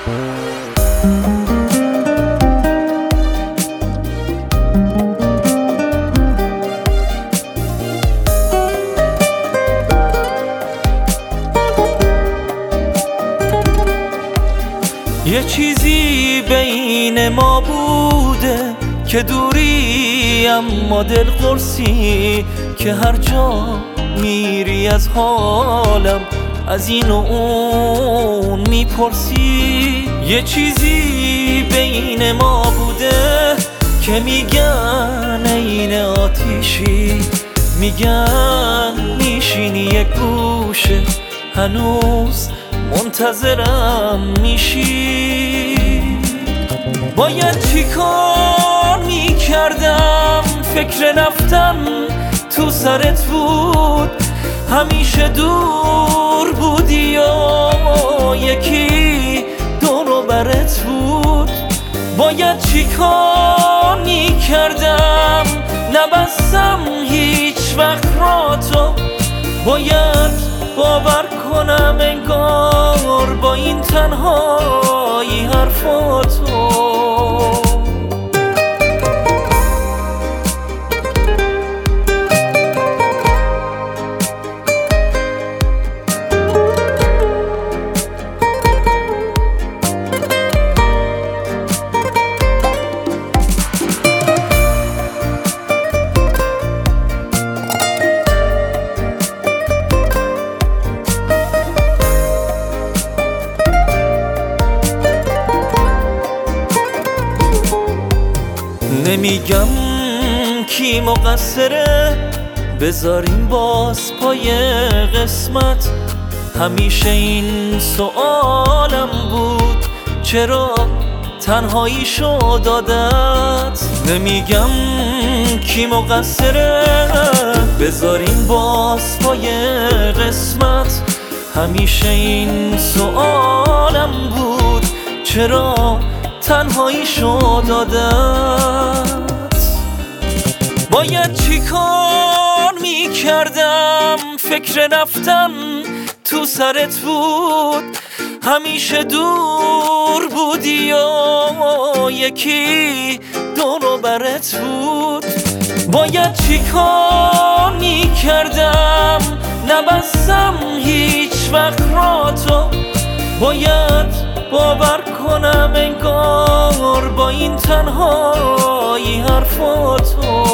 یه چیزی بین ما بوده که دوری اما دل قرصی، که هر جا میری از حالم از این و اون میپرسی. یه چیزی بین ما بوده که میگن عین آتیشی، میگن میشینی یک گوشه هنوز منتظرم میشی. باید چی کار میکردم فکر رفتن تو سرت بود، همیشه دور بودی و یکی دور و برت بود. باید چی کار میکردم نبستم هیچ وقت را تو، باید باور کنم انگار با این تنهایی حرفاتو. نمیگم کی مقصره، بذاریم باز پای قسمت. همیشه این سوالم بود چرا تنهاییشو دادت. نمیگم کی مقصره، بذاریم باز پای قسمت. همیشه این سوالم بود چرا تنهاییشو دادت. باید چی کار میکردم فکر رفتن تو سرت بود، همیشه دور بودی و یکی دور و برت بود. باید چی کار میکردم نبستم هیچ وقت را تو، باید باور کنم انگار با این تنهایی حرفاتو.